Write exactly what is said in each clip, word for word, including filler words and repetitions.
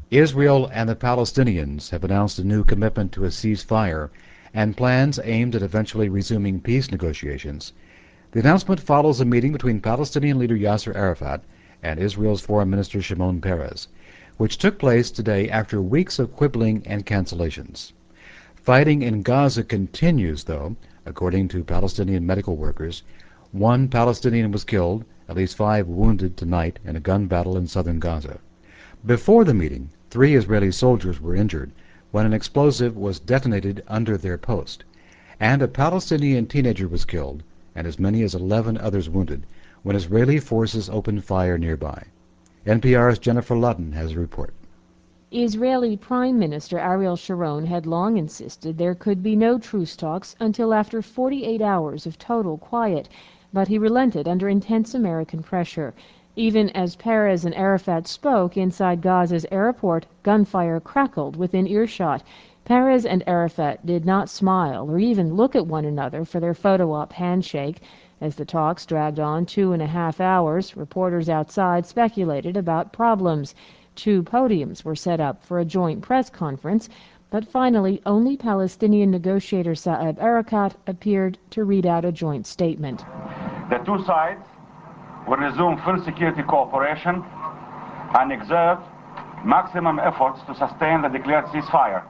Israel and the Palestinians have announced a new commitment to a ceasefire and plans aimed at eventually resuming peace negotiations. The announcement follows a meeting between Palestinian leader Yasser Arafat and Israel's Foreign Minister Shimon Peres, which took place today after weeks of quibbling and cancellations. Fighting in Gaza continues, though, according to Palestinian medical workers. One Palestinian was killed, at least five wounded tonight in a gun battle in southern Gaza. Before the meeting, three Israeli soldiers were injured when an explosive was detonated under their post, and a Palestinian teenager was killed and as many as eleven others wounded when Israeli forces opened fire nearby. N P R's Jennifer Ludden has a report. Israeli Prime Minister Ariel Sharon had long insisted there could be no truce talks until after forty-eight hours of total quiet, but he relented under intense American pressure. Even as Peres and Arafat spoke inside Gaza's airport, gunfire crackled within earshot. Peres and Arafat did not smile or even look at one another for their photo-op handshake. As the talks dragged on two and a half hours, reporters outside speculated about problems. Two podiums were set up for a joint press conference, but finally only Palestinian negotiator Saeb Erekat appeared to read out a joint statement. The two sides will resume full security cooperation and exert maximum efforts to sustain the declared ceasefire.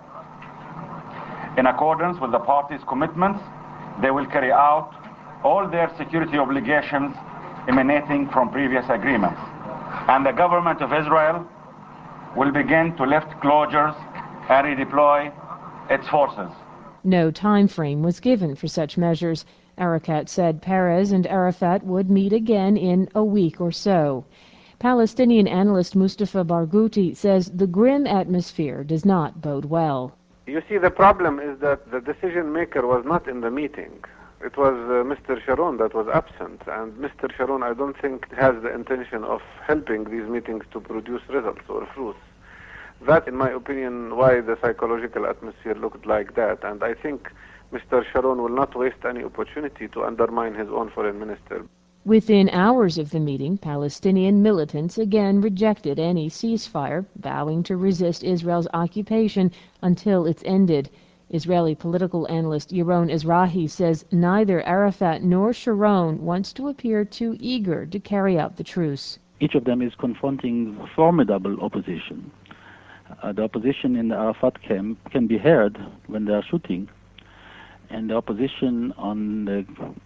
In accordance with the parties' commitments, they will carry out all their security obligations emanating from previous agreements, and the government of Israel will begin to lift closures and redeploy its forces. No time frame was given for such measures. Erekat said Peres and Arafat would meet again in a week or so. Palestinian analyst Mustafa Barghouti says the grim atmosphere does not bode well. You see, the problem is that the decision maker was not in the meeting. It was uh, Mister Sharon that was absent, and Mister Sharon, I don't think, has the intention of helping these meetings to produce results or fruits. That, in my opinion, why the psychological atmosphere looked like that, and I think Mister Sharon will not waste any opportunity to undermine his own foreign minister. Within hours of the meeting, Palestinian militants again rejected any ceasefire, vowing to resist Israel's occupation until it's ended. Israeli political analyst Yaron Ezrahi says neither Arafat nor Sharon wants to appear too eager to carry out the truce. Each of them is confronting formidable opposition. Uh, the opposition in the Arafat camp can be heard when they are shooting, and the opposition on the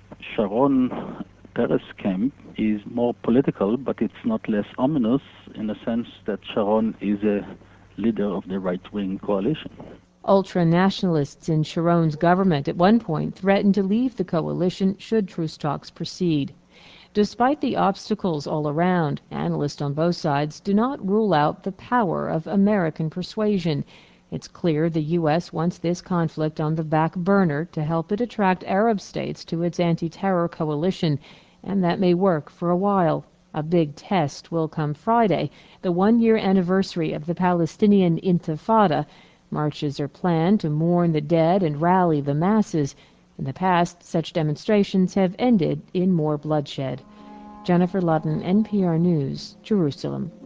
Sharon Peres camp is more political, but it's not less ominous in the sense that Sharon is a leader of the right-wing coalition. Ultra-nationalists in Sharon's government at one point threatened to leave the coalition should truce talks proceed. Despite the obstacles all around, analysts on both sides do not rule out the power of American persuasion. It's clear the U S wants this conflict on the back burner to help it attract Arab states to its anti-terror coalition, and that may work for a while. A big test will come Friday, the one-year anniversary of the Palestinian Intifada. Marches are planned to mourn the dead and rally the masses. In the past, such demonstrations have ended in more bloodshed. Jennifer Ludden, N P R News, Jerusalem.